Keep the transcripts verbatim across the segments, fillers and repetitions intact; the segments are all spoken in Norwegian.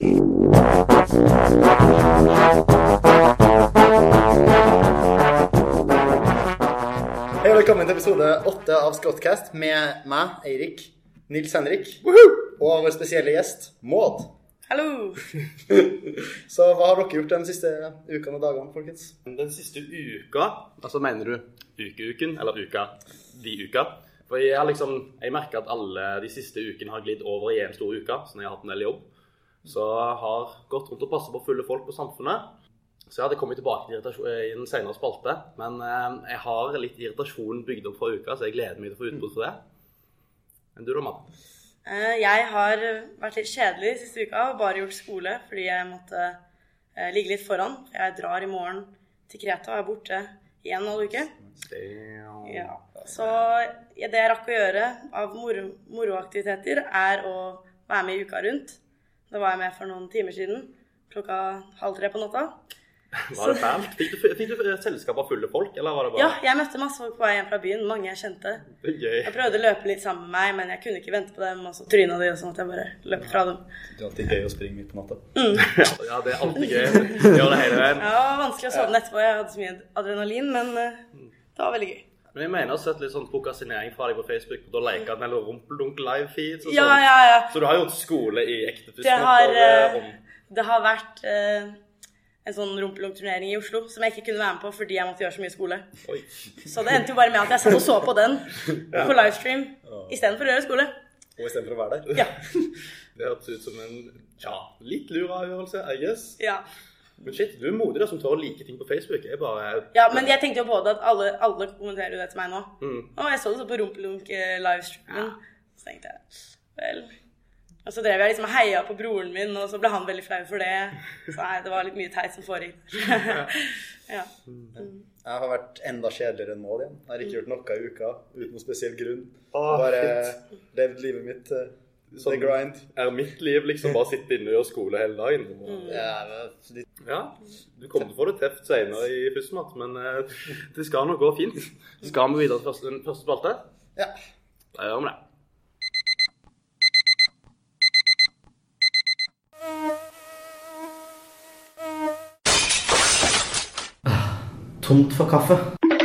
Hei og velkommen til episode åtte av Scottcast med meg, Eirik, Nils Henrik, og vår spesielle gjest, Maud. Hallo! Så hva har dere gjort den siste ukene og dagene, folkens? Den siste uka, altså mener du ukeuken, eller uka, de uka? For jeg har liksom, jeg merker at alle de siste ukene har glidd over i en stor uke, så når jeg har hatt en del jobb. Så jeg har gått rundt og passet på fulle folk på samfunnet. Så jeg hadde kommet tilbake til irritasjon i en senere spalte, men eh, jeg har litt irritasjon bygd opp for uka, så jeg gleder meg til å få utbrudd for det. Men du da, Matt? Jeg har vært litt kjedelig siste uka og bare gjort skole, fordi jeg måtte eh, ligge litt foran. Jeg drar i morgen til Kreta og er borte i en og halv uke. Ja. Så det jeg rakk å gjøre av moro, moroaktiviteter er å være med i uka rundt. Da var jeg med for noen timer siden, klokka halv tre på natta. Var det fælt? Fikk du, fikk du et selskap av fulle folk, eller var det bare... Ja, jeg møtte masse folk på vei hjem fra byen, mange jeg kjente. Det er gøy. Jeg prøvde å løpe litt sammen med meg, men jeg kunne ikke vente på dem, og så trynet de, og sånn at jeg bare løp fra dem. Det er alltid gøy å springe midt på natta. Mm. Ja, det er alltid gøy. Gjør det hele veien. Ja, det var vanskelig å sovne etterpå, jeg hadde så mye adrenalin, men uh, det var veldig gøy. Men jeg mener å sette litt sånn prokrastinering fra deg på Facebook, og da leker den eller rumpeldunk live-feeds og sånn. Ja, ja, ja. Så du har gjort skole i ekte Det har, uh, om... det har vært... Uh, en sånn rumpelung-turnering i Oslo, som jeg ikke kunne være med på fordi jeg måtte gjøre så mye skole. Oi. Så det endte jo bare med at jeg satt og så på den på livestream, i stedet for å gjøre skole. Og i stedet for å være der? Ja. Det hørtes ut som en, ja, litt lur avgjørelse, I guess. Ja. Men shit, du er modig da som tør å like ting på Facebook. Jeg bare... Ja, men jeg tenkte jo på det at alle, alle kommenterer jo det til meg nå. Mm. Og jeg så det så på rumpelung-livestreamen. Så tenkte jeg, vel... Og så drev jeg liksom heia på broren min, og så ble han veldig flau for det. Så nei, det var litt mye teit som foregikk. Ja. Mm. Jeg har vært enda kjedeligere enn Maud igjen. Jeg har ikke gjort noe i uka, uten noen spesiell grunn. Åh, bare fint. levd livet mitt, uh, Sånn the grind. Er mitt liv liksom bare sitte inne og gjøre skole hele dagen? Mm. Ja, men litt... Ja, du kommer til å få det teft senere i Fusmat, men uh, det skal nok gå fint. Skal vi videre til første, første spalte? Ja. Da gjør vi det. Tomt for kaffe.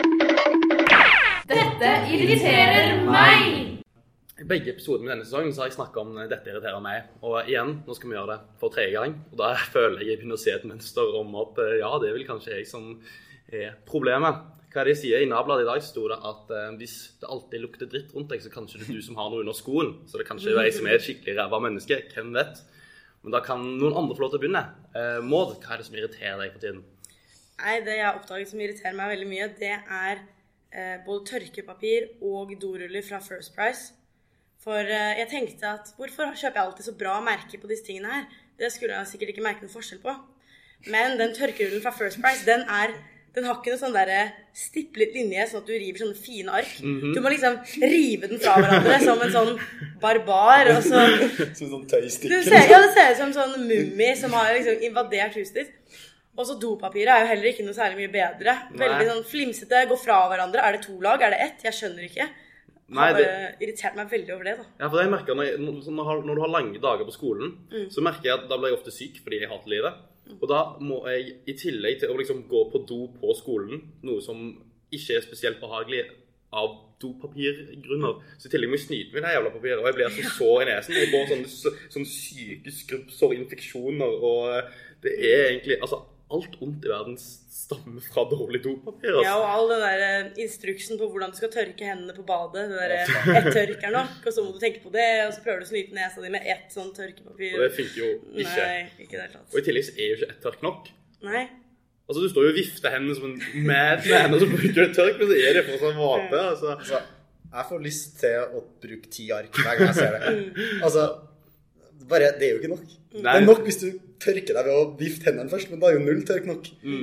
Dette irriterer meg! I begge episoder med denne sesongen så har jeg snakket om dette irriterer meg. Og igjen, nå skal vi gjøre det for tredje gang. Og da føler jeg jeg begynner å se et mønster om at ja, det er vel kanskje jeg som er problemet. Hva er det jeg sier? I Nabladet i dag stod det at eh, hvis det alltid lukter dritt rundt deg, så kanskje det er du som har noe under skoen. Så det er kanskje jeg som er et skikkelig ræva menneske. Hvem vet? Men da kan noen andre få lov til å begynne. Eh, Maud, hva er det som irriterer deg på tiden? Nei, det jeg har oppdaget som irriterer meg veldig mye, det er eh, både tørkepapir og doruller fra First Price. For eh, jeg tenkte at, hvorfor kjøper jeg alltid så bra merke på disse tingene her? Det skulle jeg sikkert ikke merke noen forskjell på. Men den tørkerullen fra First Price, den, er, den har ikke noe sånn der stiplet linje, sånn at du river sånne fine ark. Mm-hmm. Du må liksom rive den fra hverandre som en sånn barbar, og så... Som en sånn tøystikke. Ja, det ser ut som en sånn mummi som har liksom invadert huset ditt. Og så dopapiret er jo heller ikke noe særlig mye bedre. Veldig sånn flimsete, gå fra hverandre. Er det to lag? Er det ett? Jeg skjønner ikke. Nei, det har irritert meg veldig over det da. Ja, for jeg merker når, jeg, når, når du har lange dager på skolen, mm. så merker jeg at da blir jeg ofte syk fordi jeg hater livet. Mm. Og da må jeg i tillegg til å liksom gå på do på skolen, noe som ikke er spesielt behagelig av dopapirgrunner, så i tillegg må jeg snyte med det jævla papiret, og jeg blir altså så i nesen. Jeg får sånne, sånne syke skrubbsår, infeksjoner, og det er egentlig, altså alt ondt i verden stammer fra dårlig dopapir. Altså. Ja, og all den der instruksen på hvordan du skal tørke hendene på badet, det der ett tørk er nok, og så må du tenke på det, og så prøver du å snyte nesa di med ett sånn tørkepapir. Og det funker jo ikke. Nei, ikke det klart. Og i tillegg så er jo ikke ett tørk nok. Nei. Altså, du står jo og vifter hendene som en madman, og så bruker du et tørk, men så er det for sånn måte, altså. Altså, jeg får lyst til å bruke ti ark hver gang jeg ser det. Altså, bare, det er jo ikke nok. Nei. Det er nok hvis du tørker deg ved å vifte hendene først, men da er jo null tørk nok. Mm.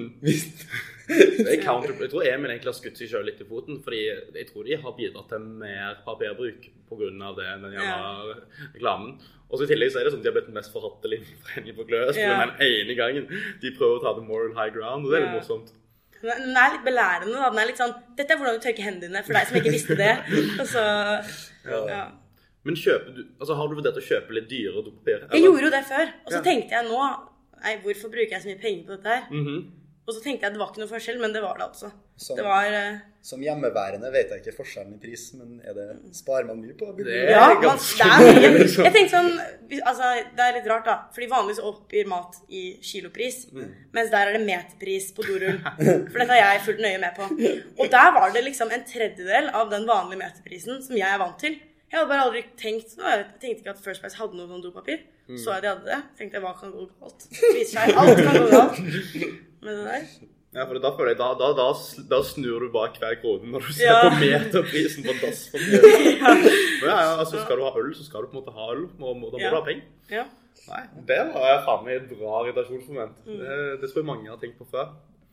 Det er counter, jeg tror Emil egentlig har skutt seg selv litt i foten, fordi jeg tror de har bidratt til mer papirbruk på grunn av det, den jævla reklamen. Og så i tillegg så er det sånn at de har blitt mest forhatte linjeforeninger på Gløs, ja. Men den ene gangen de prøver å ta the moral high ground, og det er litt ja. morsomt. Den er litt belærende da, den er litt sånn, dette er hvordan du tørker hendene dine, for deg som ikke visste det. Og så, ja. Ja. Men kjøper du, altså har du vurdert å kjøpe litt dyrere dopapir? Jeg gjorde jo det før, og så ja. tenkte jeg nå, nei, hvorfor bruker jeg så mye penger på dette her? Mhm. Og så tenkte jeg at det var ikke noe forskjell, men det var det altså. Som, det var, uh... som hjemmeværende vet jeg ikke forskjellen i pris, men er det, sparer man mye på? Det er ja, man, det er mye. Jeg tenkte sånn, altså det er litt rart da, fordi vanligvis oppgir mat i kilopris, mm. mens der er det meterpris på dorull. For dette har jeg fullt nøye med på. Og der var det liksom en tredjedel av den vanlige meterprisen som jeg er vant til. Jeg hadde bare aldri tenkt, jeg tenkte ikke at First Price hadde noe sånn dopapir. Mm. Så jeg de hadde det. Jeg tenkte, hva kan gå galt? Det viser seg, alt kan gå galt. Med det der. Ja, for da føler jeg, da, da, da, da snur du bare hver krone når du ser ja. på meterprisen på dass. ja. Men ja, ja, altså skal du ha øl, så skal du på en måte ha øl, og da må ja. du ha penger. Ja. Nei, det var jeg faen meg et bra irritasjonsmoment. Mm. Det, det tror jeg mange har tenkt på før.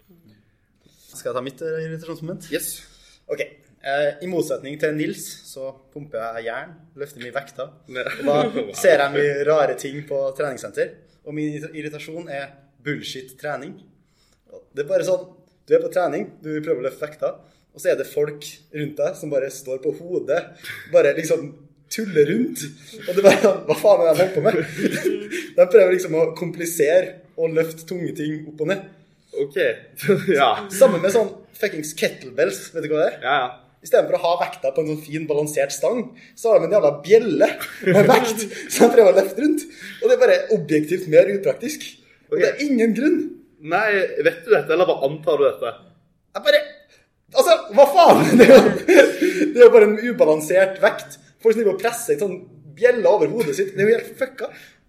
Skal jeg ta mitt irritasjonsmoment? Yes. Ok, eh, i motsetning til Nils, så pumper jeg jern, løfter mye vekter, og da ser jeg mye rare ting på treningssenter, og min irritasjon er bullshit trening. Det er bare sånn, du er på trening, du prøver å løfte vekter, og så er det folk rundt deg som bare står på hodet, bare liksom tuller rundt, og det er bare sånn, hva faen er det de holder på med? De prøver liksom å komplisere og løfte tunge ting opp og ned. Ok, ja. Sammen med sånn fuckings kettlebells, vet du hva det er? Ja, ja. I stedet for å ha vekta på en sånn fin balansert stang, så har de en jævla bjelle med vekt som de prøver å løfte rundt, og det er bare objektivt mer upraktisk. Og det er ingen grunn. Nei, vet du dette, eller bare antar du dette? Jeg bare, altså, hva faen? Det er jo, det er jo bare en ubalansert vekt. Folk sniver å presse en sånn bjelle over hodet sitt. Det er jo helt fucka.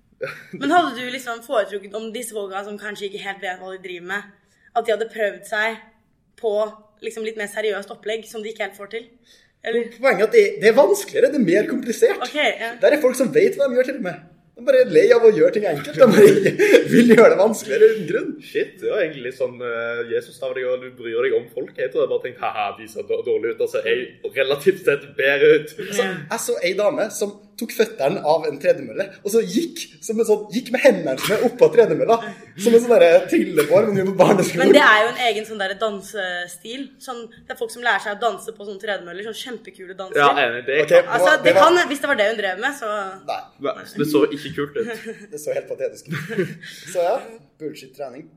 Men hadde du liksom foretrukket om disse folka som kanskje ikke helt vet hva de driver med, at de hadde prøvd seg på liksom litt mer seriøst opplegg som de ikke helt får til? Eller? Poenget er at det, det er vanskeligere, det er mer komplisert. Okay, ja. Der er folk som vet hva de gjør til og med. De bare er lei av å gjøre ting enkelt. De bare vil gjøre det vanskeligere uten grunn. Shit, det var egentlig litt sånn uh, Jesus av deg, og du bryr deg om folk. Jeg tror jeg bare tenkte, haha, de ser dårlig ut, altså jeg relativt sett bedre ut. Altså, jeg så en dame som tok føtteren av en tredemølle, og så gikk, som en sånn, gikk med hendene sine opp på tredemølla, som en sånn der trillebår, men jo på barneskolen. Men det er jo en egen sånn der dansestil. Sånn, det er folk som lærer seg å danse på sånne tredemøller, sånn kjempekule danser. Ja, enig, det okay, altså, det, det var... kan, hvis det var det hun drev med, så... Nei. Nei, det så ikke kult ut. Det så helt patetisk ut. Så ja, bullshit trening.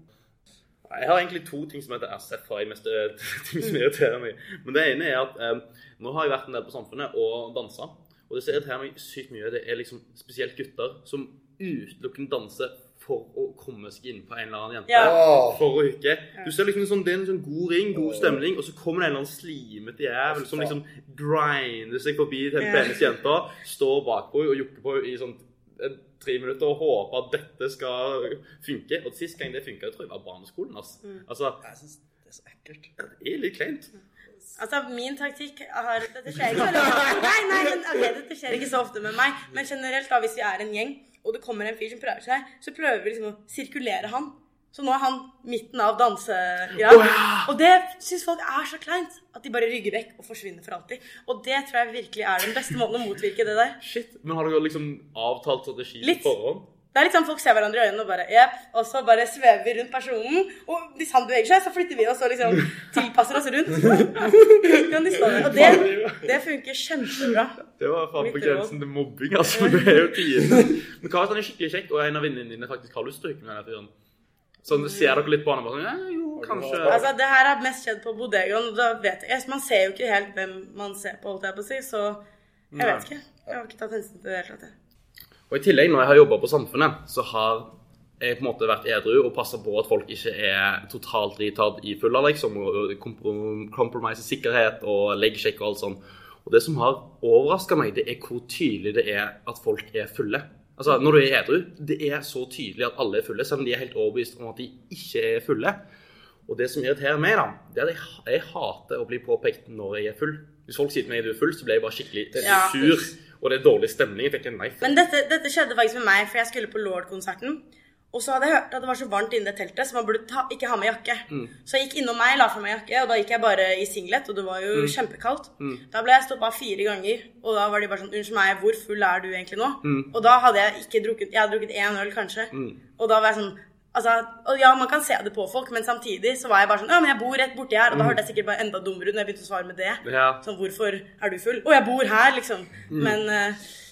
Jeg har egentlig to ting som heter S F, har jeg mest ting som irriterer meg. Men det ene er at um, nå har jeg vært en del på Samfunnet og danset. Og det som irriterer meg sykt mye, det er liksom spesielt gutter som utelukkende danser for å komme seg inn på en eller annen jente. Ja. For å hykke. Du ser liksom sånn, det er en sånn god ring, god stemning, og så kommer det en eller annen slimet jævel som liksom grinder seg forbi til en penis jente, står bakpå og jukker på i sånn tre minutter og håper at dette skal funke. Og sist gang det funket, jeg tror jeg var barneskolen. Altså. Mm. Altså, jeg synes det er så ekkelt. Det er litt kleint. Altså, min taktikk har... Dette skjer ikke så ofte. Nei, nei, men okay, dette skjer ikke så ofte med meg. Men generelt da, hvis vi er en gjeng, og det kommer en fyr som prøver seg, så prøver vi liksom å sirkulere han. Så nå er han midten av dansegreia. Oh, ja. Og det synes folk er så kleint, at de bare rygger vekk og forsvinner for alltid. Og det tror jeg virkelig er den beste måten å motvirke det der. Shit, men har du liksom avtalt strategi på forhånd? Det er liksom folk ser hverandre i øynene og bare, jep, og så bare svever vi rundt personen, og hvis han beveger seg, så flytter vi oss og liksom tilpasser oss rundt. Kan de stå der? Og det, det funker kjempebra. Det var faen på grensen til mobbing, altså. Det er jo tiden. Men hva hvis han er skikkelig kjekk, og en av vinnene dine faktisk har lyst til å hykke med denne fyren? Sånn, ser dere litt på han og bare sånn, ja, jo, kanskje. Altså, det her er mest skjedd på bodegaen, og da vet jeg, man ser jo ikke helt hvem man ser på, holdt jeg på å si, så jeg vet ikke. Jeg har ikke tatt hensyn til det helt klart. Og i tillegg, når jeg har jobbet på Samfunnet, så har jeg på en måte vært edru og passet på at folk ikke er totalt ritatt i fulla, liksom, og kompromise sikkerhet og leggsjekk og alt sånt. Og det som har overrasket meg, det er hvor tydelig det er at folk er fulle. Altså, når du er edru, det er så tydelig at alle er fulle, selv om de er helt overbevist om at de ikke er fulle. Og det som irriterer meg da, det er at jeg, jeg hater å bli påpekt når jeg er full. Hvis folk sier til meg at du er full, så blir jeg bare skikkelig ja. sur. Og det er dårlig stemning, jeg tenker nei. Men dette, dette skjedde faktisk med meg, for jeg skulle på Lord-konserten, og så hadde jeg hørt at det var så varmt inne i det teltet, så man burde ta, ikke ha med jakke. Mm. Så jeg gikk innom meg, la fra meg jakke, og da gikk jeg bare i singlet, og det var jo mm. kjempekaldt. Mm. Da ble jeg stoppet fire ganger, og da var de bare sånn, unnskyld meg, hvor full er du egentlig nå? Mm. Og da hadde jeg ikke drukket, jeg hadde drukket en øl kanskje, mm. og da var jeg sånn, altså, og ja, man kan se det på folk, men samtidig så var jeg bare sånn, ja, men jeg bor rett borti her, og da hørte jeg sikkert bare enda dummere ut når jeg begynte å svare med det. Ja. Sånn, hvorfor er du full? Å, jeg bor her, liksom. Mm. Men uh,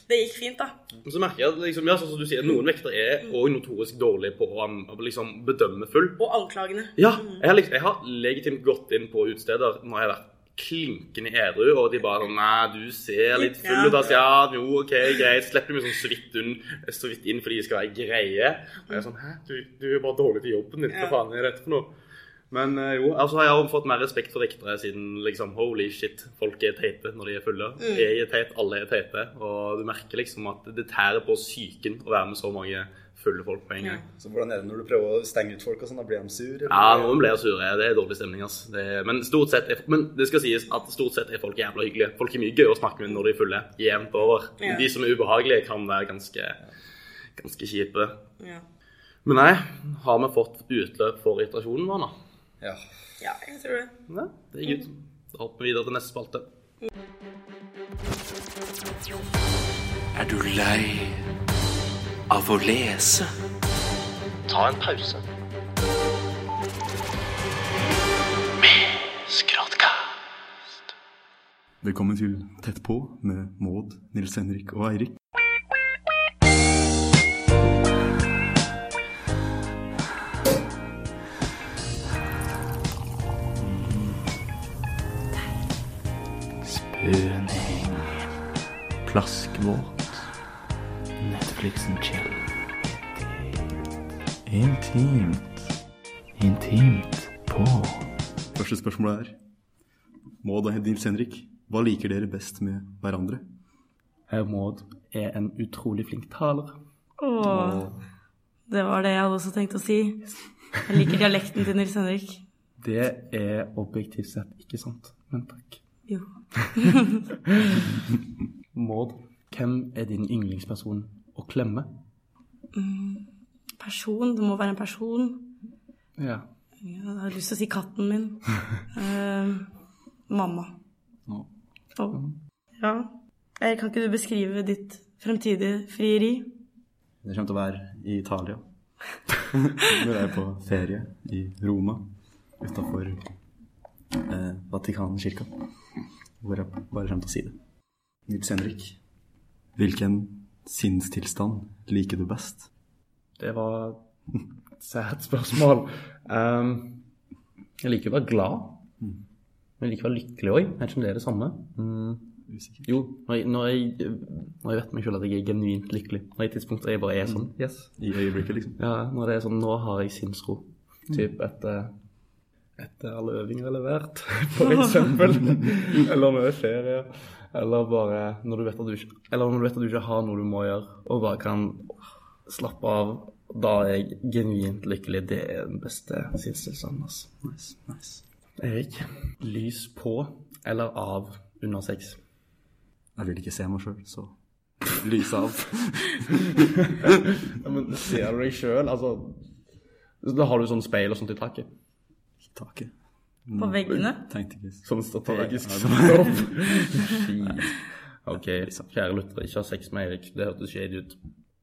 det gikk fint da. Så merker jeg at liksom, ja, sånn som du sier, noen vekter er også notorisk dårlige på å liksom, bedømme full. Og anklagene. Ja, jeg har, liksom, jeg har legitimt gått inn på utsteder når jeg har vært klinkende edru, og de bare sånn, nei, du ser litt full ut, altså, ja, jo, ok, greit, slipper de meg sånn så vidt, un, så vidt inn fordi de skal være greie. Og jeg er sånn, hæ, du, du er bare dårlig til jobben din, hva faen er dette for noe? Men jo, altså har jeg fått mer respekt for vektere siden liksom, holy shit, folk er teite når de er fulle. Mm. Jeg er teit, alle er teite, og du merker liksom at det tærer på psyken å være med så mange fulle folk på en gang. Ja. Så hvordan er det når du prøver å stenge ut folk og sånn, da blir de sur? Eller? Ja, noen blir sure, det er dårlig stemning, ass. Det, men stort sett, er, men det skal sies at stort sett er folk jævla hyggelige. Folk er mye gøy å snakke med når de er fulle, jevnt over. Ja. De som er ubehagelige kan være ganske, ganske kjipe. Ja. Men nei, har vi fått utløp for irritasjonen vår nå? Ja. Ja, jeg tror det. Ja, det er good. Da hopper vi videre til neste spalte. Er du lei av å lese? Ta en pause. Med Skråtkast. Velkommen til Tett på med Maud, Nils Henrik og Eirik. Spøning, plaskvåt, Netflixen chill. Intimt, intimt på. Første spørsmål er, Maud og Nils Henrik, hva liker dere best med hverandre? Maud er en utrolig flink taler. Åh, det var det jeg hadde også tenkt å si. Jeg liker dialekten til Nils Henrik. Det er objektivt sett ikke sant, men takk. Jo. Maud, hvem er din yndlingsperson å klemme? Mm, person, det må være en person. Ja. Jeg har lyst til å si katten min. uh, mamma. Ja. Oh. Ja. Jeg kan ikke du beskrive ditt fremtidige frieri? Det kommer til å være i Italia. Når jeg er på ferie i Roma, utenfor eh, Vatikankirka. Hvor jeg bare kommer til å si det. Nils Henrik, hvilken sinnstilstand liker du best? Det var et sært spørsmål. Um, jeg liker å være glad. Mm. Men jeg liker å være lykkelig også. Jeg vet ikke om det er det samme. Mm. Jo, når jeg, når, jeg, når jeg vet meg selv at jeg er genuint lykkelig. Når jeg i tidspunktet jeg bare er sånn. Yes. I øyeblikket liksom. Ja, når det er sånn, nå har jeg sinnsro. Typ etter... etter alle øvinger er levert, for eksempel, eller når det er ferie, eller bare når du vet at du ikke, eller når du vet at du ikke har noe du må gjøre, og bare kan slappe av, da er jeg genuint lykkelig. Det er den beste sinnstilstanden, altså. Nice, nice. Erik, lys på eller av under sex? Jeg vil ikke se meg selv, så lys av. Ja, men ser du deg selv? Altså, da har du sånn speil og sånt i taket. Taket. På veggene? Tenkte ikke. Sånn strategisk stopp. Ok, kjære lyttere, ikke ha sex med Eirik. Det hørtes shady ut.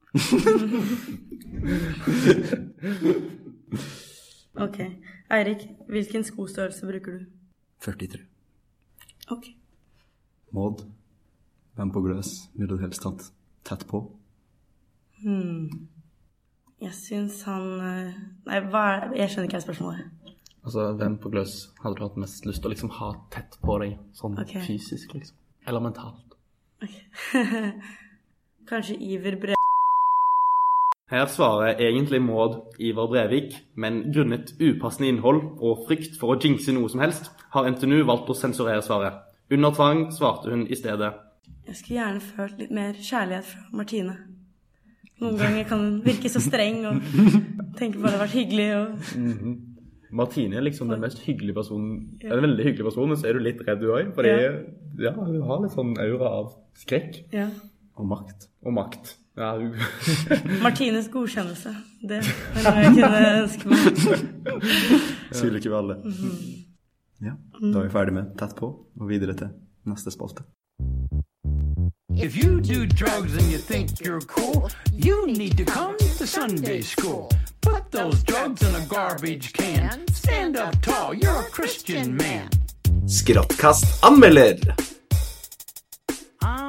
Ok. Eirik, hvilken skostørrelse bruker du? førtitre. Ok. Maud, hvem på gløs vil du helst hatt tett på? Hmm. Jeg synes han... Nei, hva er... Jeg skjønner ikke hva spørsmålet er. Altså, hvem på gløs hadde du hatt mest lyst til å liksom ha tett på deg, sånn okay. fysisk liksom, eller mentalt? Okay. Kanskje Iver Bre... Her svarer egentlig Maud Ivar Brevik, men grunnet upassende innhold og frykt for å jinxe noe som helst, har N T N U valgt å sensurere svaret. Under tvang svarte hun i stedet. Jeg skulle gjerne følt litt mer kjærlighet fra Martine. Noen ganger kan hun virke så streng og tenke på at det har vært hyggelig og... Mm-hmm. Martine er liksom den mest hyggelige personen, ja. En veldig hyggelig person, men så er du litt redd du også, fordi ja. Ja, hun har litt sånn aura av skrekk. Ja. Og makt. Og makt. Ja, hun... Martines godkjennelse, det er noe jeg kunne ønske meg. Sier ikke vi alle. Mm-hmm. Ja, da er vi ferdig med Tett på, og videre til neste spalte. If you do drugs and you think you're cool, you need to come to Sunday school. Put those drugs in a garbage can. Stand up tall, you're a Christian man. Skråtkast anmelder.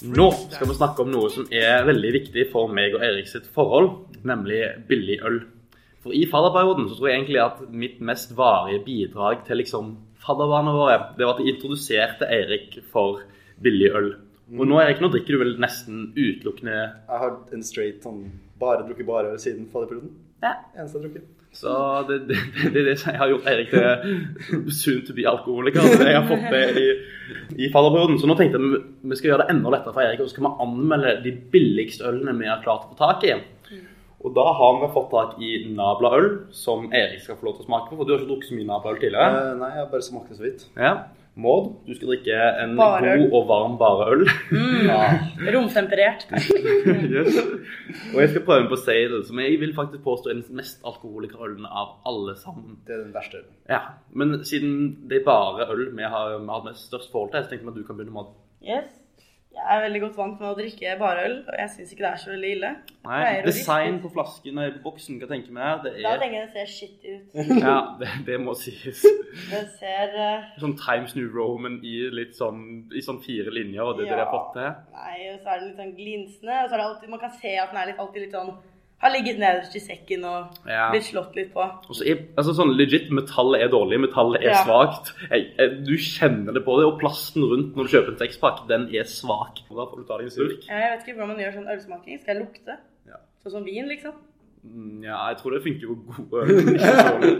Nå skal vi snakke om noe som er veldig viktig for meg og Erik sitt forhold, nemlig billig øl. For i fadderperioden så tror jeg egentlig at mitt mest varige bidrag til liksom fadderbarna våre, det var at jeg introduserte Erik for billig øl. Og nå, Erik, nå drikker du vel nesten utelukkende... Jeg har en straight sånn, bare drukket bare øl siden fadderperioden. Ja. Eneste jeg drukket. Så det, det, det, det er det som jeg har gjort Erik til soon to be alkoholiker. Det jeg har fått det i, i fadderperioden. Så nå tenkte jeg at vi skal gjøre det enda lettere for Erik, og så skal vi anmelde de billigste ølene vi har klart å få tak i. Og da har vi fått tak i Nabla-øl, som Erik skal få lov til å smake på, for du har ikke drukket så mye Nabla-øl tidligere. Uh, nei, jeg har bare smakt det så vidt. Ja. Maud, du skal drikke en bare god og varm bare øl. Mm, ja. Romtemperert. Yes. Og jeg skal prøve den på Seidel, som jeg vil faktisk påstå er den mest alkoholikerølene av alle sammen. Det er den verste ølen. Ja, men siden det er bare øl vi har, vi har mest størst forhold til, så tenkte jeg at du kan begynne med. Yes. Jeg er veldig godt vant med å drikke bare øl, og jeg synes ikke det er så veldig ille. Nei, design på flasken og på boksen, hva tenker vi her? Det er... Da tenker jeg det ser shitty ut. Ja, det, det må sies. Det ser... Uh... Sånn Times New Roman i litt sånn, i sånn fire linjer, og det er ja. Det de har fått til. Nei, og så er det litt sånn glinsende, og så er det alltid, man kan se at den er litt, alltid litt sånn... har ligget nederst i sekken og ja. Blitt slått litt på. Og så er, altså sånn legit, metallet er dårlig, metallet er ja. Svagt. Jeg, jeg, du kjenner det på det, og plasten rundt når du kjøper en sekspakk, den er svak. Og da får du ta deg en slurk. Ja, jeg vet ikke hvordan man gjør sånn ølsmaking. Skal jeg lukte? Ja. Sånn som vin, liksom? Ja, jeg tror det funker jo god øl.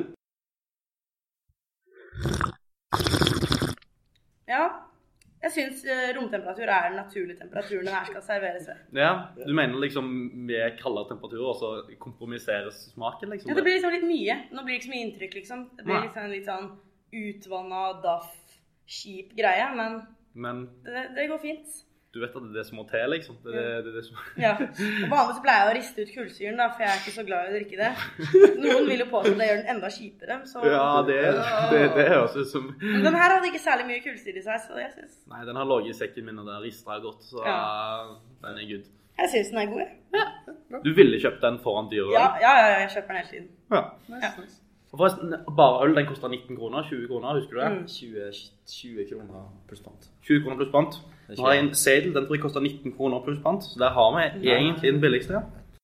Ja. Jeg synes uh, romtemperatur er den naturlige temperaturen den her skal serveres ved. Ja, du mener liksom med kaldere temperaturer og så kompromisseres smaken liksom? Ja, det blir liksom litt mye. Nå blir det ikke så mye inntrykk liksom. Det blir liksom en litt sånn utvannet, daff, kjip greie, men, men det, det går fint. Du vet at det er det som må til liksom? Det, ja. Det, det, det som... Ja, og vanligvis pleier jeg å riste ut kullsyren da, for jeg er ikke så glad i å drikke det. Noen vil jo påstå at det gjør den enda kjipere, så... Ja, det, det, det høres ut som... Men den her hadde ikke særlig mye kullsyre i seg, så jeg synes... Nei, den har ligget i sekken min, og den ristet godt, så ja. Den er good. Jeg synes den er god, ja. Ja. Du ville kjøpt den foran dyret? Ja, ja, ja, jeg kjøper den hele tiden. Ja, nice, ja. Nice. Og forresten, bare øl, den koster nitten kroner, tjue kroner, husker du det? Mm. tjue, tjue kroner pluss pant. tjue kroner pluss pant. Nå har jeg en Seidel, den tror jeg koster nitten kroner pluss pant, så der har vi ja. Egentlig den billigste.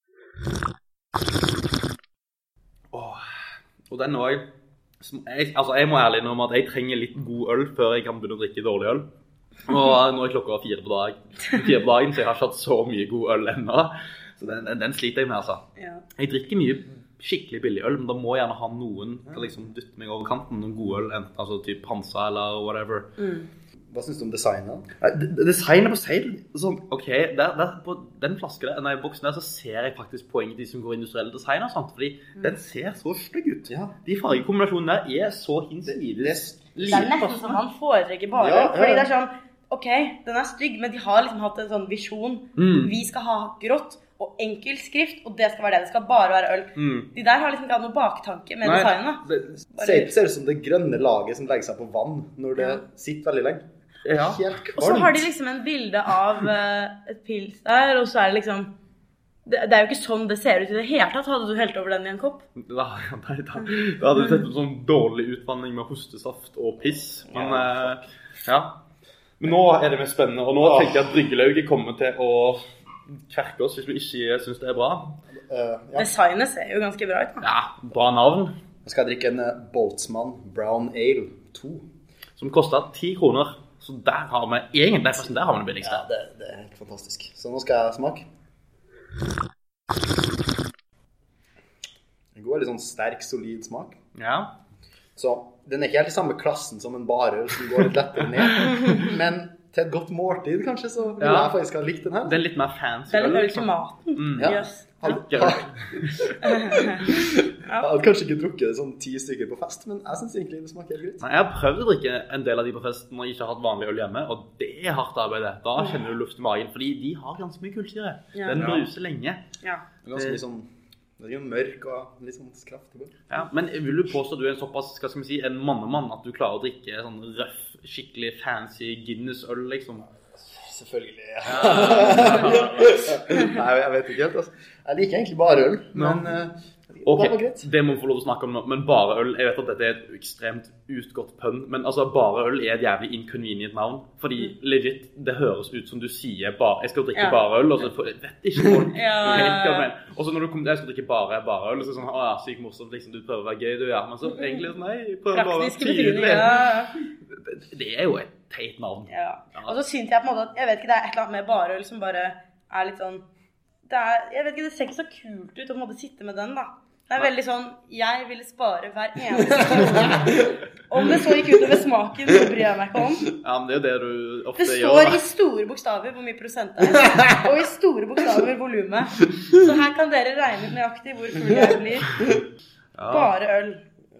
Åh, og den også, jeg, altså jeg må ærlig innrømme at jeg trenger litt god øl før jeg kan begynne å drikke dårlig øl. Og nå er klokka fire på, dag, fire på dagen, så jeg har ikke hatt så mye god øl ennå. Så den, den, den sliter jeg med, altså. Ja. Jeg drikker mye skikkelig billig øl, men da må jeg gjerne ha noen til å liksom dytte meg over kanten, noen god øl, altså typ Hansa eller whatever. Mm. Hva synes du om designet? Designet på Seidel, sånn, ok, der, der, på den flasken der, nei, boksen der, så ser jeg faktisk poenget de som går industrielle design og sånt, fordi mm. den ser så stygg ut. Ja. De fargekombinasjonene der er så hinsides. Det, det er nesten som han foretrekker bare, ja, ja. Fordi det er sånn, ok, den er stygg, men de har liksom hatt en sånn visjon. Mm. Vi skal ha grått og enkel skrift, og det skal være det. Det skal bare være øl. Mm. De der har liksom ikke hatt noe baktanke med designet. Det ser, ser ut som det grønne laget som legger seg på vann når det ja. Sitter veldig lenge. Ja. Helt kvalmt. Og så har de liksom en bilde av uh, et pils der, og så er det liksom... Det, det er jo ikke sånn det ser ut i det hele tatt. Hadde du helt over den i en kopp? Da, nei, da, da hadde du sett en sånn dårlig utvanning med hostesaft og piss. Men uh, ja. Men nå er det mer spennende, og nå oh. tenker jeg at bryggelauget kommer til å kverke oss hvis vi ikke synes det er bra. Uh, ja. Designet ser jo ganske bra ut. Da. Ja, bra navn. Jeg skal drikke en uh, Boltzmann Brown Ale to. Som koster ti kroner. Så der har vi, egentlig der har vi det billigste. Ja, det, det er helt fantastisk. Så nå skal jeg smake. En god, litt sånn sterk, solid smak. Ja. Så den er ikke helt i samme klassen som en barøl som går litt lettere ned. Men til et godt måltid kanskje, så vil ja. Jeg faktisk ha likt den her. Den er litt mer fancy. Den er litt til maten. Mm. Ja. Yes. Jeg hadde kanskje ikke drukket sånn ti stykker på fest, men jeg synes egentlig det smaker helt godt. Nei, jeg har prøvd å drikke en del av de på fest når jeg ikke har hatt vanlig øl hjemme, og det er hardt arbeid. Da kjenner du luft i magen, fordi de har ganske mye kullsyre. Ja. Den bruser lenge. Ja. Ganske mye sånn, det er jo mørk og litt sånn kraftig. Ja, men vil du påstå at du er en såpass, skal vi si, en mannemann, at du klarer å drikke sånn røff, skikkelig fancy Guinness-øl, liksom? Selvfølgelig, ja. Nei, jeg vet ikke helt, altså. Jeg liker egentlig bare øl, men uh, Ok, det må vi få lov til å snakke om nå, men bare øl, jeg vet at dette er et ekstremt utgått pønn, men altså bare øl er et jævlig inconvenient navn, fordi legit, det høres ut som du sier bare, jeg skal drikke ja. bare øl, og så jeg vet ikke folk ja. helt hva men. Og så når du kommer, jeg skal drikke bare, bare øl, og så er det sånn, å ja, sykt morsomt, liksom, du prøver å være gøy, du ja, men så egentlig sånn, nei, jeg prøver bare å være tydelig. Ja. Det er jo et teit navn. Ja. Ja. Og så synes jeg på en måte at, jeg vet ikke, det er et eller annet med bare øl som bare er litt sånn, det er, jeg vet ikke, det ser ikke så kult ut å måtte sitte med den da. Det er veldig sånn, jeg ville spare hver eneste krone. Om det så gikk utover smaken, så bryr jeg meg ikke om. Ja, men det er jo det du ofte gjør. Det står gjør, i store bokstaver hvor mye prosent det er, og i store bokstaver volumet. Så her kan dere regne ut nøyaktig hvor full jeg blir. Ja. Bare øl.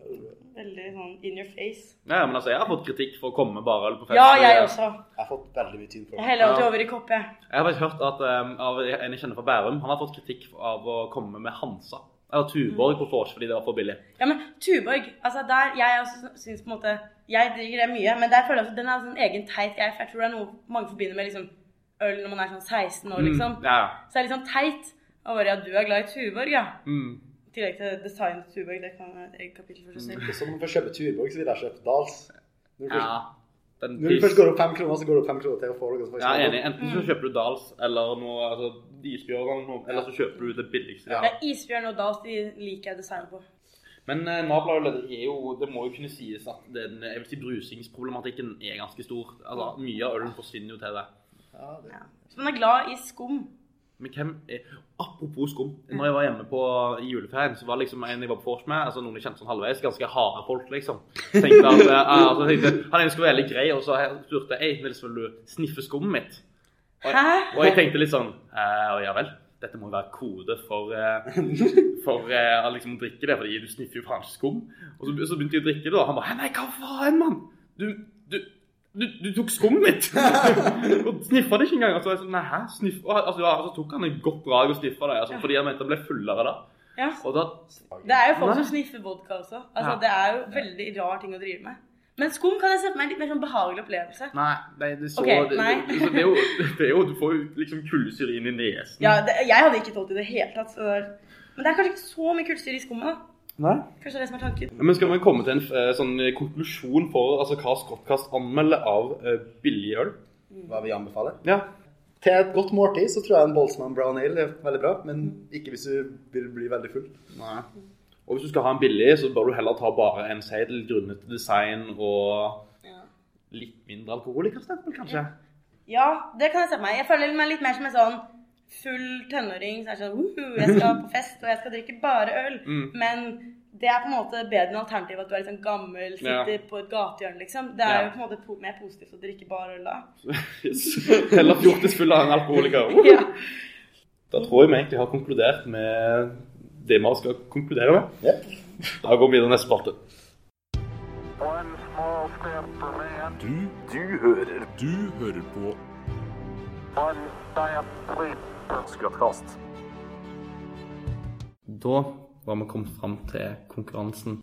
Veldig sånn in your face. Ja, men altså, jeg har fått kritikk for å komme med bare øl på fest. Ja, jeg også. Jeg har fått veldig mye tyn for det. Jeg heller alltid over i kopp, jeg. Jeg har faktisk hørt at um, av en jeg kjenner fra Bærum, han har fått kritikk av å komme med Hansa. Eller Tuborg på Fors, fordi det var for billig. Ja, men Tuborg, altså der, jeg også synes på en måte, jeg drikker det mye, men der føler jeg at den er en egen teit greie, for jeg tror det er noe mange forbinder med liksom øl når man er sånn seksten år, liksom. Mm, ja. Så det er litt sånn teit. Og bare, ja, du er glad i Tuborg, ja. Mm. I tillegg til design til Tuborg, det kan være et eget kapittel for seg selv. Mm. Så når man får kjøpe Tuborg, så vil jeg kjøpe Dals. Ja. Den Når du først går opp fem kroner, så går du opp fem kroner til å få det. Ja, jeg er enig. Enten så kjøper du Dals, eller noe, altså isbjørn eller noe, eller så kjøper du det billigste. Ja, ja isbjørn og Dals, de liker jeg design på. Men uh, Nablaøl, det er jo, det må jo kunne sies at den, jeg vil si, brusingsproblematikken er ganske stor. Altså, mye av ølen forsvinner jo til det. Ja, det ja. Så man er glad i skum. Men hvem er, apropos skum, når jeg var hjemme på i juleferien, så var det liksom en jeg var på Fors med, altså noen jeg kjente sånn halvveis, ganske harde folk liksom. Tenkte at, uh, altså, tenkte, han skulle være veldig grei, og så spurte jeg, Nils, vil du sniffe skummet mitt? Og, Hæ? Og jeg tenkte litt sånn, uh, ja vel, dette må være kode for, uh, for uh, å liksom drikke det, fordi du sniffer jo faen ikke skum. Og så, så begynte jeg å drikke det, og han bare, nei, hva faen, mann? Du, du... Du, du tok skummet mitt og sniffet det ikke engang. Altså, jeg så, nei, hæ? Sniff... Altså, ja, så tok han en godt drag og sniffet det, altså, ja. Fordi jeg mente han ble fullere da. Ja. Og da... Det er jo folk nei. Som sniffer vodka også. Altså, ja. Det er jo veldig rar ting å drive med. Men skum kan jeg se på meg en litt mer sånn behagelig opplevelse. Nei, det er så... Okay, det, nei. Det, det, er jo, det er jo... Du får jo liksom kullsyre inn i nesen. Ja, det, jeg hadde ikke tålt i det hele tatt. Så... Men det er kanskje ikke så mye kullsyre i skummet da. Nei. Kanskje det er det som er tanken. Men skal vi komme til en uh, sånn konklusjon for altså, hva Skråtkast anmelder av uh, billig øl? Hva vi anbefaler? Ja. Til et godt måltid så tror jeg en Boltzmann Brown Ale er veldig bra, men ikke hvis du vil bli veldig full. Nei. Og hvis du skal ha en billig, så bør du heller ta bare en seidel grunnet til design og ja. Litt mindre alkoholikerstempel, kanskje? Ja, det kan jeg se på meg. Jeg føler meg litt mer som en sånn full tenåring, så er det sånn, uh, jeg skal på fest, og jeg skal drikke bare øl. Mm. Men det er på en måte bedre enn alternativ at du er litt sånn gammel, sitter ja. På et gatehjørn, liksom. Det er ja. Jo på en måte po- mer positivt å drikke bare øl da. Yes. Heller fjortis full av en alkoholiker. Uh. Ja. Da tror jeg vi egentlig har konkludert med det vi skal konkludere med. Yep. Da går vi videre neste sparte. Du, du hører, du hører på Skråtkast. Da var vi kommet frem til konkurransen.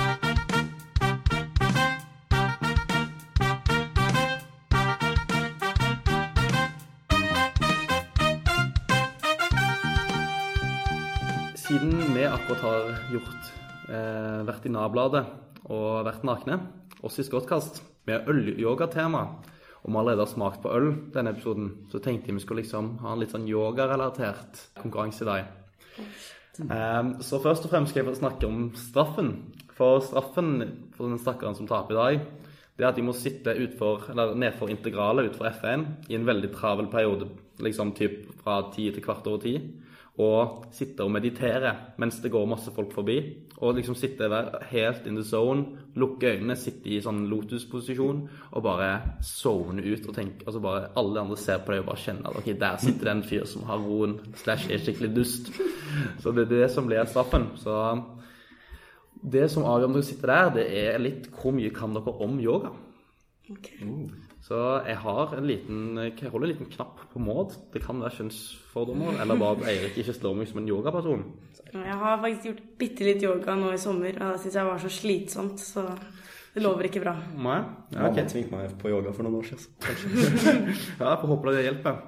Siden vi akkurat har gjort, eh, vært i Nabladet og vært nakne, oss i Skråtkast, med øl-yoga-tema, og vi allerede har smakt på øl denne episoden, så tenkte jeg vi skulle liksom ha en litt sånn yoga-relatert konkurranse i dag. Um, så først og fremst skal jeg snakke om straffen. For straffen for den stakkeren som taper i dag, det er at de må sitte utfor, eller nedfor integralet utfor F en i en veldig travel periode, liksom typ fra ti til kvart over ti, og sitte og meditere mens det går masse folk forbi, og liksom sitte der helt in the zone, lukke øynene, sitte i sånn lotus-posisjon, og bare zone ut og tenke, altså bare alle andre ser på deg og bare kjenner at ok, der sitter den fyr som har roen, slash er skikkelig dust. Så det er det som blir straffen. Så det som avgjør om dere sitter der, det er litt hvor mye kan dere om yoga. Okay. Mm. Så jeg har en liten, jeg holder en liten knapp på Maud. Det kan være kjønnsfordommer, eller bare at Eirik ikke slår meg som en yogaperson. Jeg har faktisk gjort bitte litt yoga nå i sommer, og det synes jeg var så slitsomt, så det lover ikke bra. Nei? Ja, ok. Jeg tvingte meg på yoga for noen år siden. Ja, jeg får håpe det hjelper.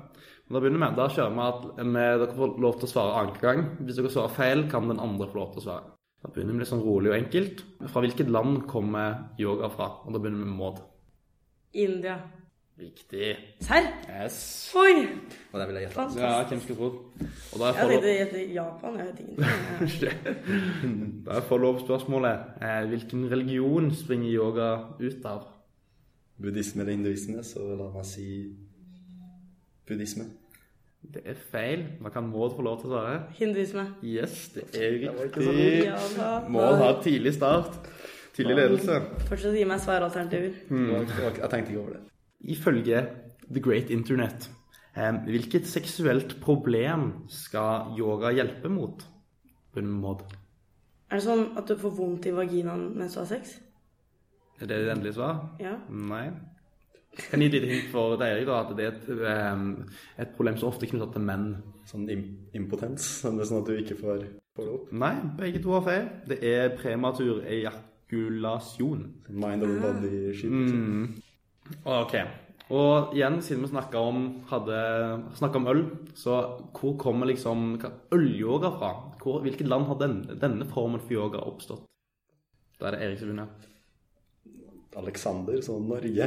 Da begynner vi. Da kjører vi at vi, dere får lov til å svare annen gang. Hvis dere svarer feil, kan den andre få lov til å svare. Da begynner vi litt sånn rolig og enkelt. Fra hvilket land kommer yoga fra? Og da begynner vi med Maud. India. Riktig. Serr? Yes. Oi! Og det vil jeg gjette. Fantastisk. Ja, hvem skal tro? Og da er Jeg follow- tenkte gjette Japan, jeg vet ingenting. Da er follow-up-spørsmålet. Eh, hvilken religion springer yoga ut av? Buddhisme eller hinduisme, så la meg si buddhisme. Det er feil. Man kan Maud få lov til å svare. Hinduisme. Yes, det er riktig. Ja, da. Maud har tidlig start. Tidlig ledelse. Fortsett å gi meg svaralternativer. Jeg, jeg tenkte ikke over det. Ifølge The Great Internet, eh, hvilket seksuelt problem skal yoga hjelpe mot? Begynner med Maud. Er det sånn at du får vondt i vaginaen mens du har sex? Er det det endelige svar? Ja. Nei. Kan jeg gi et lite hint for deg, da, at det er et, um, et problem som ofte er knyttet til menn. Sånn im impotens, sånn at du ikke får, får det opp. Nei, begge to har feil. Det er prematur ejakulasjon. Mind over body shit. Mm. Ok. Og igjen, siden vi snakket om, hadde, snakket om øl, så hvor kommer liksom hva, ølyoga fra? Hvor, hvilket land har den, denne formen for yoga oppstått? Da er det Erik som begynner. Alexander, sånn Norge.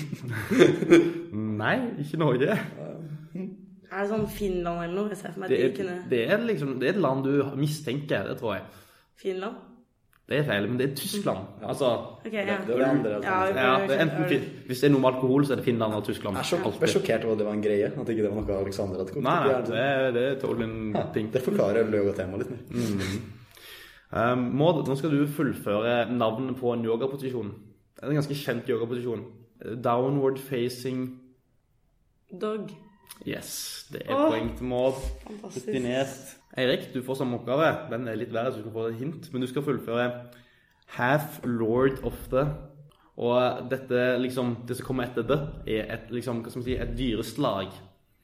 Nei, ikke Norge. Er det sånn Finland eller noe? Jeg ser for meg Det at de er, kunne... det, er liksom, det er et land du mistenker, det tror jeg. Finland? Det er feil, men det er Tyskland. Altså, Ok, ja. Det er det andre. Ja, Altså. ja, det er enten, fin- hvis det er noe med alkohol, så er det Finland og Tyskland. Jeg er sjokk- ble sjokkert over at det var en greie, at ikke det var noe Alexander hadde kommet Nei, nei, opp i det hjernen. er, det er tålig en ting. Det forklarer yoga-temaet litt mer. Um, Maud, nå skal du fullføre navnet på en yogaposisjon. Det er en ganske kjent yogaposisjon. Downward facing... Dog. Yes, det er Åh, poeng til Maud. fantastisk. Rutinert. Eirik, du får samme oppgave. Den er litt verre, så du skal få et hint. Men du skal fullføre Half Lord of the... Og dette, liksom, det som kommer etter det, er et, liksom, hva skal man si, et dyreslag.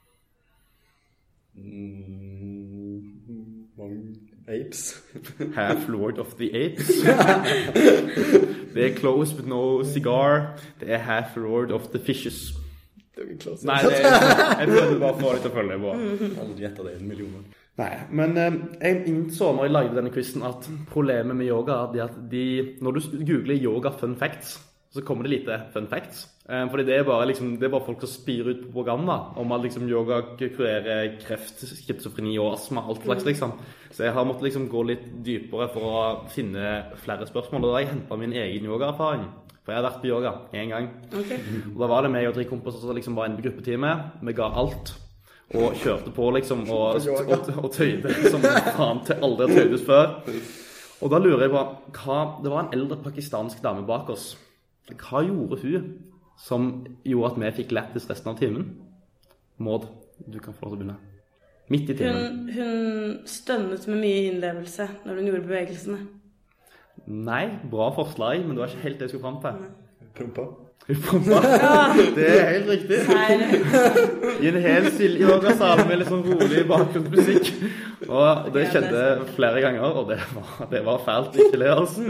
Mm, apes. Half Lord of the Apes. Det er close but no cigar. Det er Half Lord of the Fishes. Det er jo ikke klart. Nei, det er, jeg prøvde bare å få litt å følge på. Jeg har aldri gjettet det i en million. Nei, men eh, jeg innså når jeg lagde denne quizen at problemet med yoga er at de, når du googler yoga fun facts, så kommer det lite fun facts. Eh, fordi det er, bare, liksom, det er bare folk som spyr ut propaganda om at liksom, yoga kurerer kreft, schizofreni og astma, alt slags liksom. Så jeg har måttet liksom, gå litt dypere for å finne flere spørsmål, og da har jeg hentet min egen yoga-erfaring. For jeg har vært på yoga en gang. Okay. Og da var det meg og tre kompiser som liksom var inne på gruppetime. Vi ga alt. Og kjørte på liksom og, og, og tøyde som faen til aldri har tøydes før. Og da lurer jeg på hva, det var en eldre pakistansk dame bak oss. Hva gjorde hun som gjorde at vi fikk lættis resten av timen? Maud, du kan få lov til å begynne. Midt i timen. Hun, hun stønnet med mye innlevelse når hun gjorde bevegelsene. Nei, bra forslag, men det var ikke helt det jeg skulle frem til. Prompa. Prompa. Det er helt riktig. I en helt stille yogasal med litt sånn rolig bakgrunnsmusikk. Og det skjedde flere ganger, og det var, det var fælt ikke le, altså.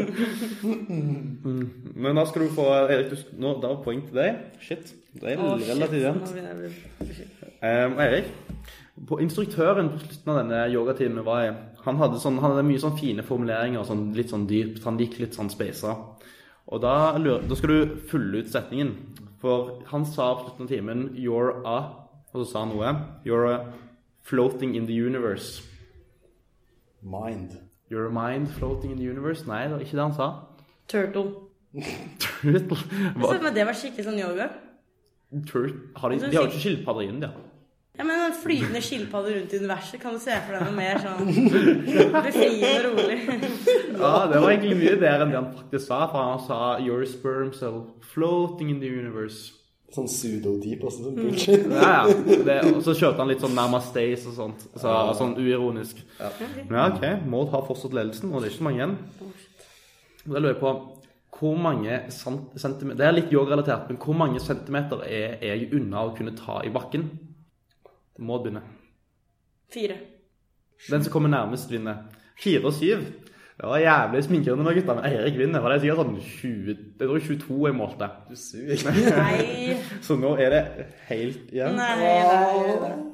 Men da skal du få, Erik, du, nå, da var poeng til deg. Shit, det er relativt jevnt. Um, Erik, på instruktøren på slutten av denne yogatimen var jeg, han hadde, sånn, han hadde mye sånn fine formuleringer, sånn, litt sånn dypt, han gikk litt sånn spesa. Og da, da skal du fylle ut setningen. For han sa på slutten av timen, you're a, og så sa han noe, you're a floating in the universe. Mind. You're a mind floating in the universe? Nei, det var ikke det han sa. Turtle. Turtle? Hva? Men det var skikkelig sånn yoga. Turtle? Har de, de har jo ikke skilpadder inn, ja. Ja, men en flytende skilpadde rundt i universet, kan du se for deg noe mer sånn befriende og rolig? Ja, det var egentlig mye bedre enn det han faktisk sa, for han sa your sperm cell floating in the universe. Sånn pseudo-deep også, sånn bullshit. Ja, ja. Det, og så kjørte han litt sånn namaste-s og sånt, så, sånn uironisk. Ja. Men ja, ok, Maud har fortsatt ledelsen, og det er ikke så mange igjen. Da lurer jeg på, hvor mange centimeter, det er litt yoga-relatert, men hvor mange centimeter er, er jeg unna å kunne ta i bakken? Må begynne. Fire. Den som kommer nærmest vinner. Fire og syv. Det var jævlig sminkerende med gutta, men Eirik vinner. Var det sikkert sånn tjue, det var tjueto jeg målte. Du suger. Nei. Så nå er det helt igjen. Nei, nei, nei.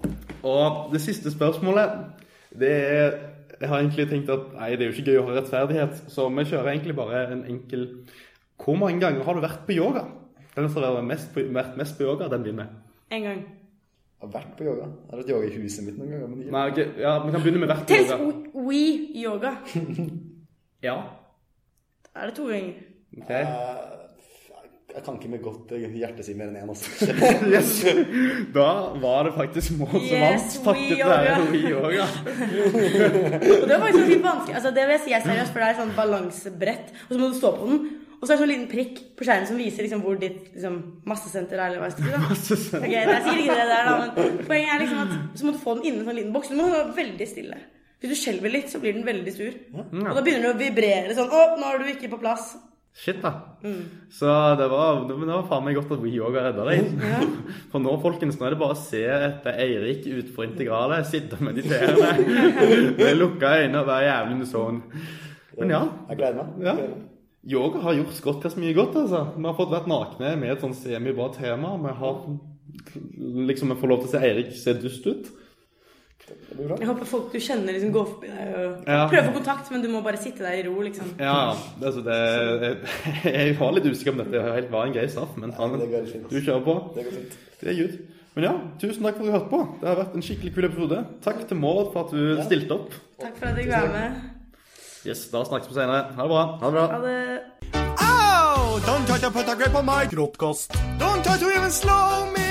Og det siste spørsmålet, det er, jeg har egentlig tenkt at, nei, det er jo ikke gøy å ha rettferdighet, så vi kjører egentlig bare en enkel, hvor mange ganger har du vært på yoga? Den som har mest på, vært mest på yoga, den begynner med. En gang. Jeg har vært på yoga. Jeg har hatt yoga i huset mitt noen ganger. Men nei, okay, ja, vi kan begynne med vært på yoga. Tels we-yoga. Ja. Er det to ganger? Ok. Uh, jeg kan ikke med godt hjerte si mer enn en også. Yes. Da var det faktisk Maud som vant. Yes, takket være we-yoga. Og det var faktisk litt vanskelig. Altså, det vil jeg si er seriøst, for det er et sånn balansebrett, og så må du stå på den. Og så er det sånn liten prikk på skjermen som viser liksom, hvor ditt liksom, massesenter er, eller hva jeg skal si da. Massesenter. Ok, jeg sier ikke det der da, men poenget er liksom at så må du få den inne i en sånn liten boks. Du må være veldig stille. Hvis du skjelver litt, så blir den veldig sur. Og da begynner du å vibrere sånn, å, nå er du ikke på plass. Shit da. Mm. Så det var, det var faen meg godt at we-yoga reddet deg. Ja. For nå, folkens, nå er det bare å se etter Eirik ut på integralet, sitte og meditere. Med lukka øyne og være jævlig sånn. Men ja. Jeg gleder meg. Ja. Yoga har gjort skott ganske mye godt, altså. Vi har fått vært nakne med et sånn semi-bra tema. Vi har liksom, vi får lov til å se Eirik se dust ut. Jeg håper folk du kjenner liksom går forbi deg og ja. prøver å få kontakt, men du må bare sitte der i ro, liksom. Ja, altså det, jeg, jeg var litt usikker om dette helt var en grei straff, men han, du kjører på. Det går fint. Det er good. Men ja, tusen takk for at du hørte på. Det har vært en skikkelig kul episode. Takk til Maud for at du ja. stilte opp. Takk for at du var med. Yes, da snakkes vi senere. Ha det bra. Ha det bra. Ha det. Oh, don't try to put a grip on my broadcast. Don't try to even slow me